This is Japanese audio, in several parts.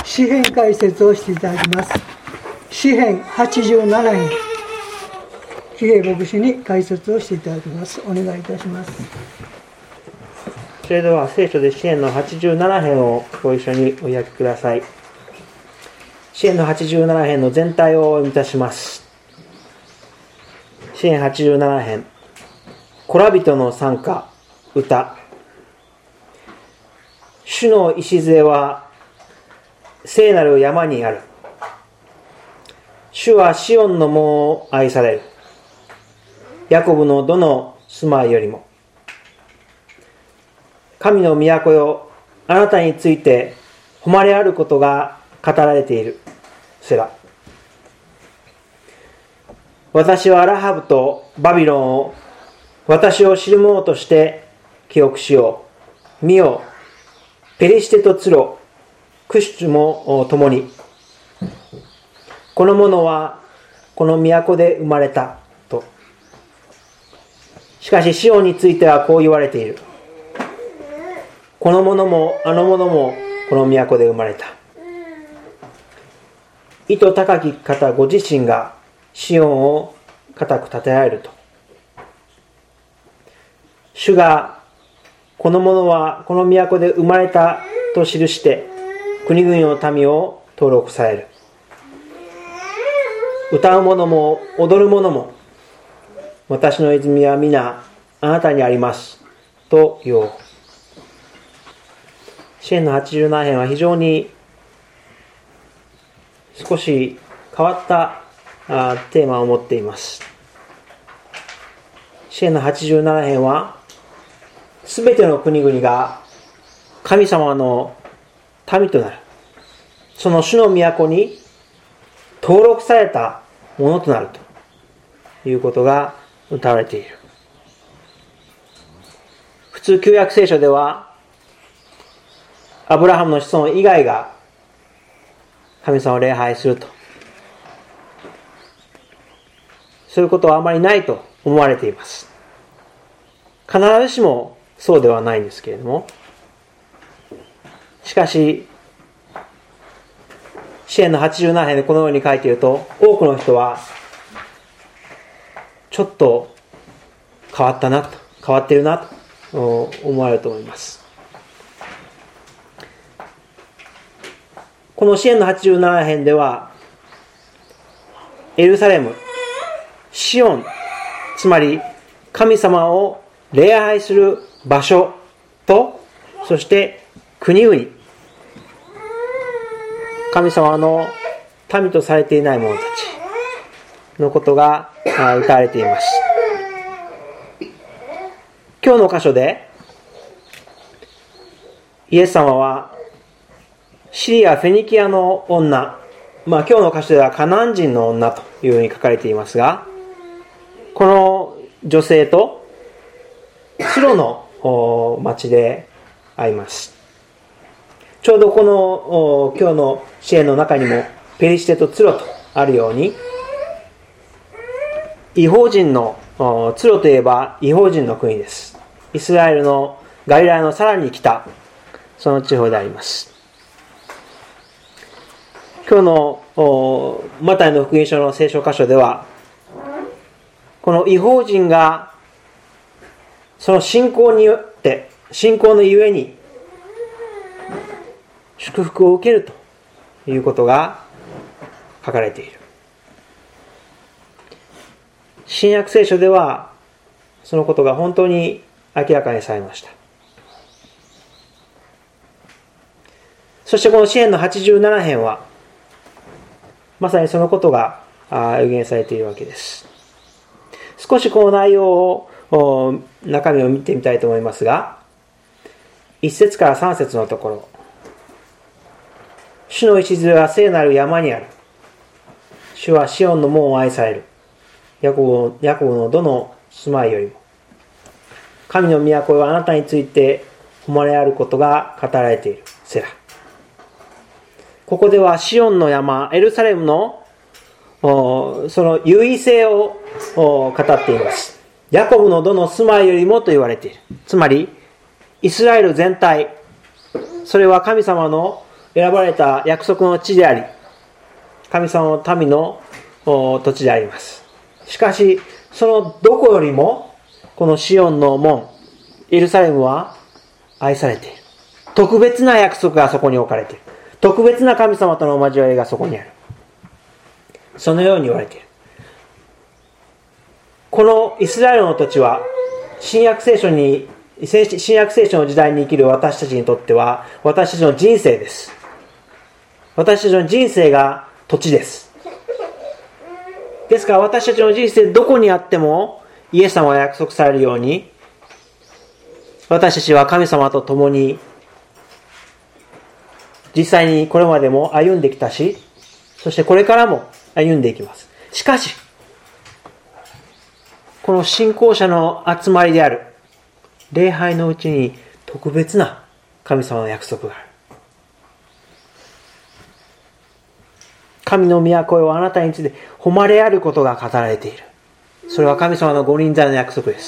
詩編解説をしていただきます。詩編87編、喜平牧師に解説をしていただきます。お願いいたします。 それでは聖書で詩編の87編をご一緒にお開きください。詩編の87編の全体をお読みいたします。詩編87編、コラ人の賛歌、歌。主の礎は聖なる山にある。主はシオンの門を愛される。ヤコブのどの住まいよりも。神の都よ、あなたについて誉れあることが語られている。セラ。私はラハブとバビロンを私を知る者として記憶しよう。見よ、ペリシテとツロ、クシュも共に。この者はこの都で生まれたと。しかしシオンについてはこう言われている。この者もあの者もこの都で生まれた。意図高き方ご自身がシオンを固く立てられると。主がこの者はこの都で生まれたと記して国々の民を登録される。歌う者も踊る者も私の泉は皆あなたにありますと言おう。詩編の87編は非常に少し変わったテーマを持っています。詩編の87編はすべての国々が神様の民となる、その主の都に登録されたものとなるということが謳われている。普通旧約聖書ではアブラハムの子孫以外が神様を礼拝すると、そういうことはあまりないと思われています。必ずしもそうではないんですけれども、しかし詩編の87編でこのように書いていると、多くの人はちょっと変わっているなと思われると思います。この詩編の87編ではエルサレム、シオン、つまり神様を礼拝する場所と、そして国々、神様の民とされていない者たちのことが謳われています。今日の箇所でイエス様はシリア・フェニキアの女、今日の箇所ではカナン人の女というふうに書かれていますが、この女性とツロの町で会います。ちょうどこの今日の詩篇の中にもペリシテとツロとあるように、異邦人のツロといえば異邦人の国です。イスラエルのガリラヤのさらに北、その地方であります。今日のマタイの福音書の聖書箇所では、この異邦人がその信仰によって、信仰のゆえに祝福を受けるということが書かれている。新約聖書ではそのことが本当に明らかにされました。そしてこの詩編の87編はまさにそのことが予言されているわけです。少しこの内容を中身を見てみたいと思いますが、1節から3節のところ、主の礎は聖なる山にある。主はシオンの門を愛される。ヤコブのどの住まいよりも。神の都はあなたについて誉れあることが語られている。セラ。ここではシオンの山、エルサレムのその優位性を語っています。ヤコブのどの住まいよりもと言われている。つまりイスラエル全体、それは神様の選ばれた約束の地であり、神様の民の土地であります。しかし、そのどこよりも、このシオンの門、エルサレムは愛されている。特別な約束がそこに置かれている。特別な神様との交わりがそこにある。そのように言われている。このイスラエルの土地は、新約聖書の時代に生きる私たちにとっては、私たちの人生です。私たちの人生が土地です。ですから私たちの人生どこにあっても、イエス様が約束されるように、私たちは神様と共に、実際にこれまでも歩んできたし、そしてこれからも歩んでいきます。しかし、この信仰者の集まりである礼拝のうちに特別な神様の約束がある。神の都へはあなたについて誉れあることが語られている。それは神様の御臨在の約束です。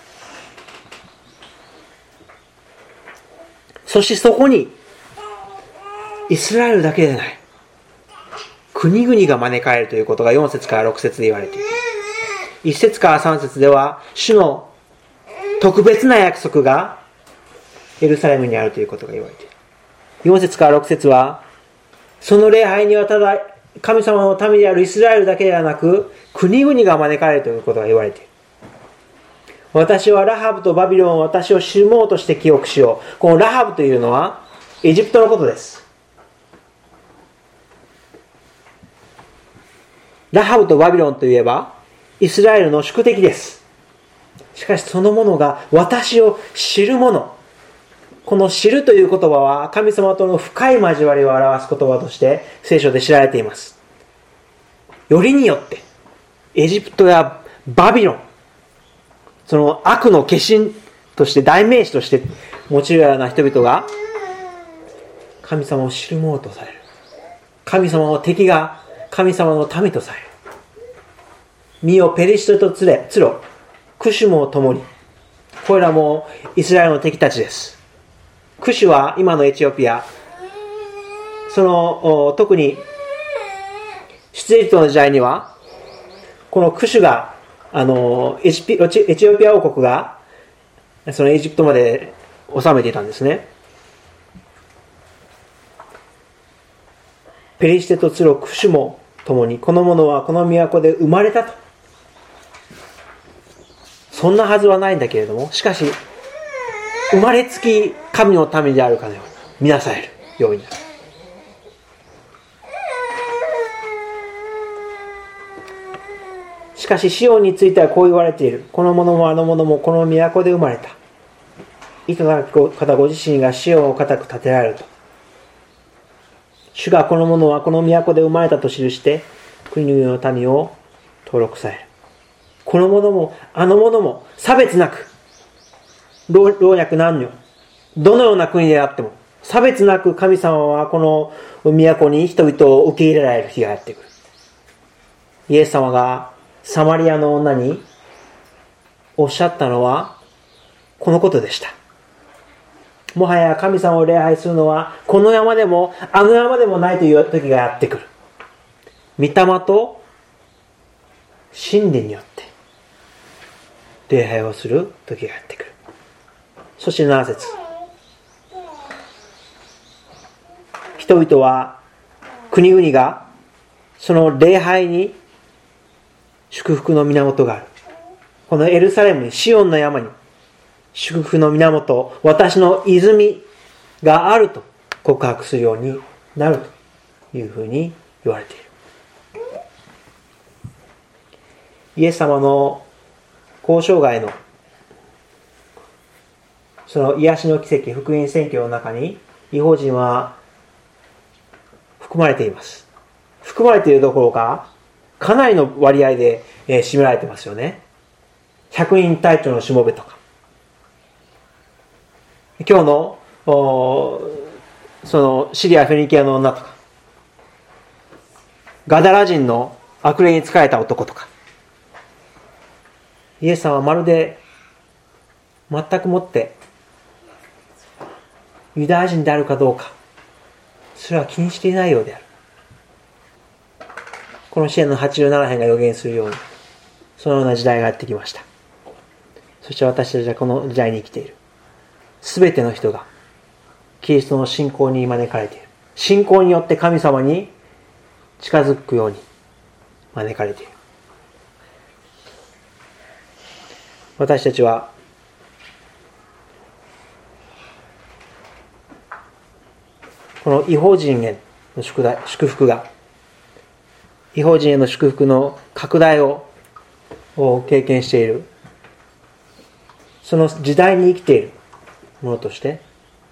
そしてそこにイスラエルだけでない国々が招かれるということが4節から6節で言われている。1節から3節では主の特別な約束がエルサレムにあるということが言われている。4節から6節はその礼拝にはただ神様の民であるイスラエルだけではなく国々が招かれるということが言われている。私はラハブとバビロンを私を知る者として記憶しよう。このラハブというのはエジプトのことです。ラハブとバビロンといえばイスラエルの宿敵です。しかしそのものが私を知る者。この知るという言葉は神様との深い交わりを表す言葉として聖書で知られています。よりによってエジプトやバビロン、その悪の化身として代名詞として用いるような人々が神様を知る者とされる。神様の敵が神様の民とされる。身をペリシテとツロ、クシュも共に。これらもイスラエルの敵たちです。クシュは今のエチオピア、その特に出エジプトの時代にはこのクシュがエチオピア王国がそのエジプトまで治めていたんですね。ペリシテとツロ、クシュも共に、この者はこの都で生まれたと。そんなはずはないんだけれども、しかし生まれつき神の民であるかのように見なされるようになる。しかしシオンについてはこう言われている。この者もあの者もこの都で生まれた。糸高き方ご自身がシオンを固く立てられると。主がこの者はこの都で生まれたと記して国々の民を登録される。この者もあの者も差別なく、老若男女、どのような国であっても差別なく神様はこの都に人々を受け入れられる日がやってくる。イエス様がサマリアの女におっしゃったのはこのことでした。もはや神様を礼拝するのはこの山でもあの山でもないという時がやってくる。御霊と真理によって礼拝をする時がやってくる。そして7節、人々は国々がその礼拝に祝福の源がある。このエルサレムにシオンの山に祝福の源、私の泉があると告白するようになるというふうに言われている。イエス様の交渉外のその癒しの奇跡、福音宣教の中に異邦人は含まれています。含まれているどころかかなりの割合で占められてますよね。百人隊長のしもべとか、今日のそのシリア・フェニキアの女とか、ガダラ人の悪霊に仕えた男とか、イエス様はまるで全くもってユダヤ人であるかどうかそれは気にしていないようである。この詩篇の87編が予言するように、そのような時代がやってきました。そして私たちはこの時代に生きている。すべての人がキリストの信仰に招かれている。信仰によって神様に近づくように招かれている。私たちはこの異邦人への祝福が、異邦人への祝福の拡大を経験している、その時代に生きているものとして、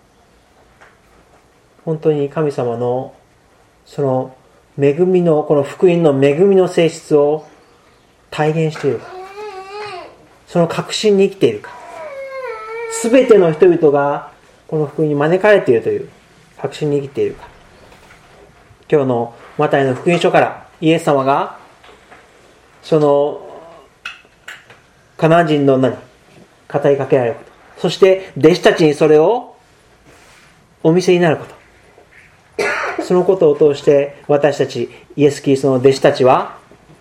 本当に神様のその恵みの、この福音の恵みの性質を体現しているか、その確信に生きているか、すべての人々がこの福音に招かれているという確信に生きているか。今日のマタイの福音書からイエス様がそのカナン人の女に語りかけられること、そして弟子たちにそれをお見せになること、そのことを通して私たちイエス・キリストの弟子たちは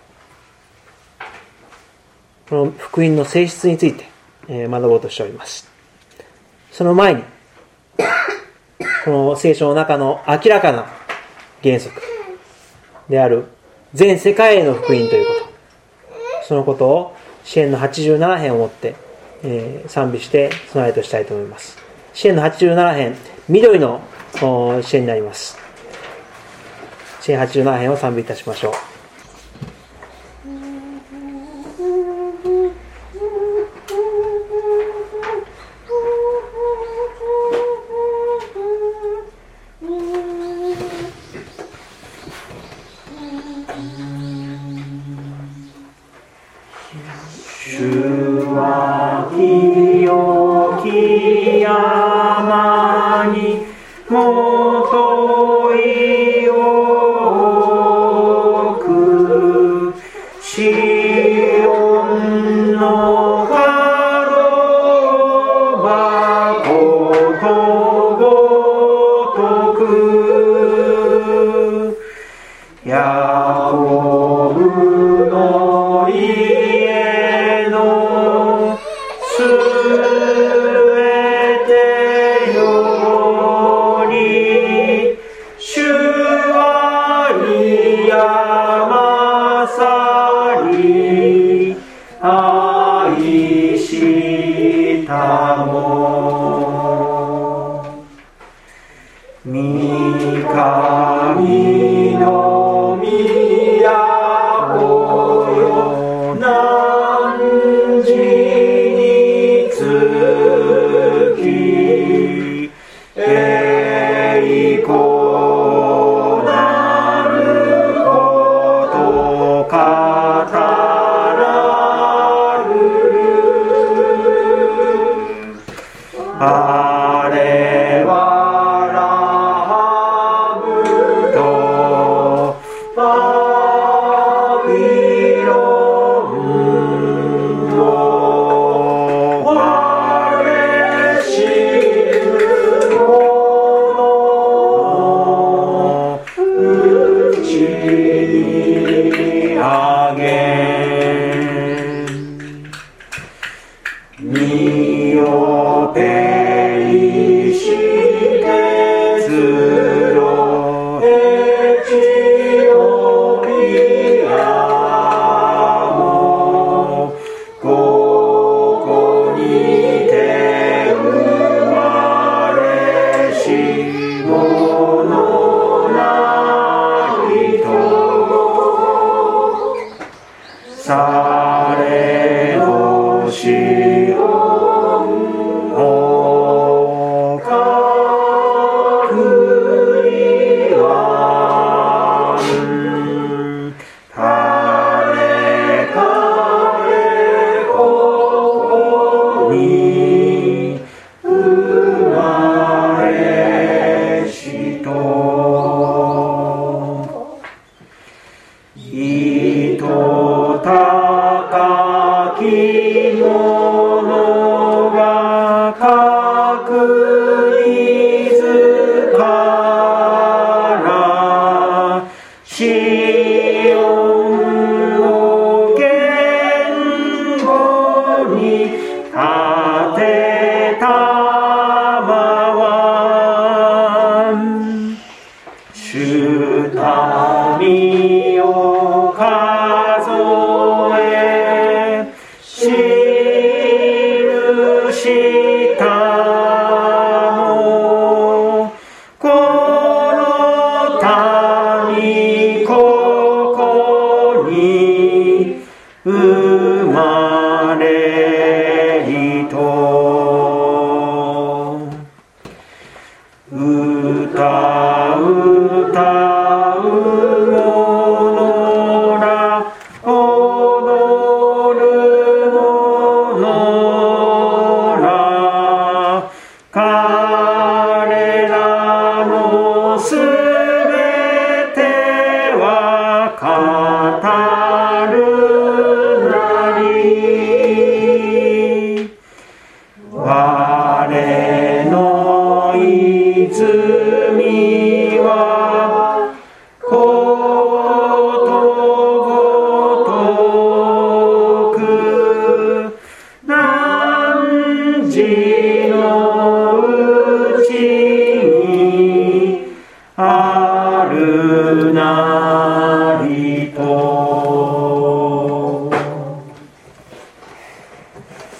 この福音の性質について学ぼうとしております。その前にこの聖書の中の明らかな原則である全世界への福音ということ、そのことを詩篇の87編をもって賛美して備えとしたいと思います。詩篇の87編、緑の詩篇になります。詩篇87編を賛美いたしましょう。 確実かシオンを堅固に立てたまわ主民を数えしたもこの民ここに生まれりと歌う者ら踊る者ら彼らのすべては語るなり我の泉はことごとく汝のうちにあ